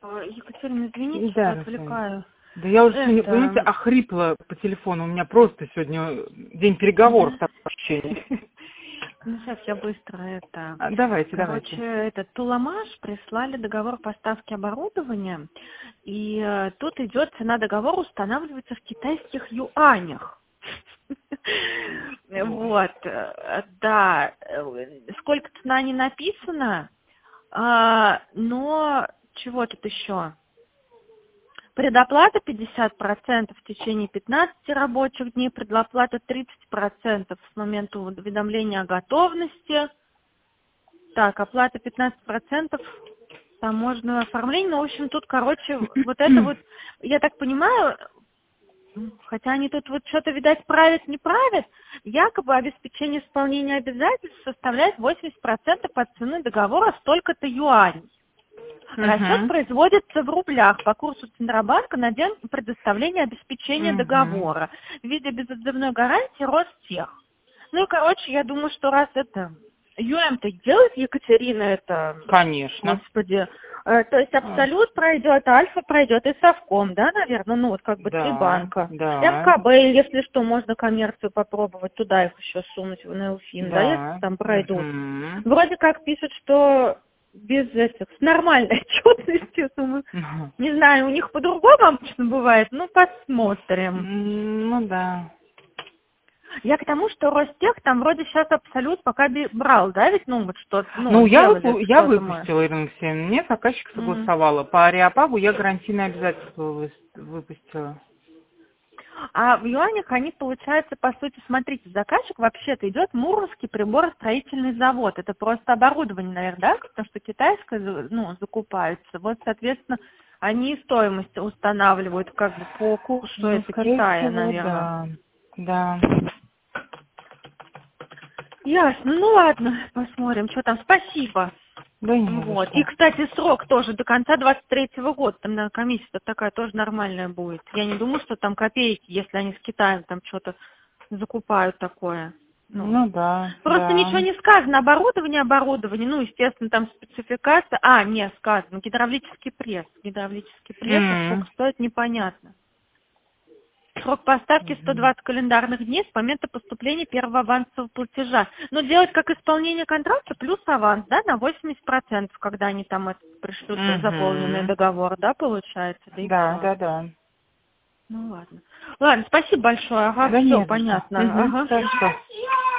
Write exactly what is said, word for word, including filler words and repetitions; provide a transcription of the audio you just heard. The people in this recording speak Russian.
Екатерина, извините, Да, что отвлекаю. Да я уже, сегодня, Это... понимаете, охрипла по телефону. У меня просто сегодня день переговоров, Мгм. такое ощущение. Ну, сейчас я быстро это... А, Давайте, Короче, давайте. этот Туламаш прислали договор поставки оборудования, и э, тут идет цена договора устанавливается в китайских юанях. Вот, э, да, э, сколько цена не написано, а, но чего тут еще? Предоплата пятьдесят процентов в течение пятнадцати рабочих дней, предоплата тридцать процентов с момента уведомления о готовности. Так, оплата пятнадцать процентов таможенного оформления. Ну, в общем, тут, короче, вот это вот, я так понимаю, хотя они тут вот что-то, видать, правят, не правят, якобы обеспечение исполнения обязательств составляет восемьдесят процентов от цены договора столько-то юаней. Расчет Угу. производится в рублях по курсу Центробанка на день предоставления обеспечения Угу. договора в виде безотзывной гарантии Ростех. Ну и, короче, я думаю, что раз это ЮМ-то делает, Екатерина, это, Конечно. господи, э, то есть Абсолют пройдет, Альфа пройдет и Совком, да, наверное, ну вот как бы три Да, банка. да, МКБ, если что, можно коммерцию попробовать, туда их еще сунуть в Неуфин, да, если да. там пройдут. Угу. Вроде как пишут, что без этих, с нормальной отчетностью, думаю, Угу. не знаю, у них по-другому обычно бывает, ну посмотрим. Ну да. Я к тому, что Ростех там вроде сейчас Абсолют пока би- брал, да, ведь, ну вот что, ну, Ну, я, делали выпу- я что-то мы. выпустила, Ирина Алексеевна. Мне заказчик Мгм. согласовала. По Ариапагу я гарантийное обязательство вы- выпустила. А в юанях они, получается, по сути, смотрите, заказчик вообще-то идет Муромский приборостроительный завод. Это просто оборудование, наверное, да, потому что китайское, за- ну, закупается. Вот, соответственно, они и стоимость устанавливают как бы по курсу Ну, это скорее Китая, всего, наверное. да. Да. Ясно. Ну ладно, посмотрим, что там. Спасибо. Да не за Вот. И, что. кстати, срок тоже до конца двадцать третьего года. Там, наверное, комиссия такая тоже нормальная будет. Я не думаю, что там копейки, если они с Китаем там что-то закупают такое. Ну, Ну да, просто да. ничего не сказано. Оборудование, оборудование. Ну, естественно, там спецификация. А, не сказано. Гидравлический пресс. Гидравлический пресс. А сколько М. стоит, непонятно. Срок поставки сто Мгм. двадцать календарных дней с момента поступления первого авансового платежа. Но делать как исполнение контракта плюс аванс, да, на восемьдесят процентов, когда они там это пришлют заполненный Мгм. договор, да, получается, да и Да, все. да, да. Ну ладно. Ладно, спасибо большое, ага, Да все не за что. понятно, Угу. ага. Хорошо.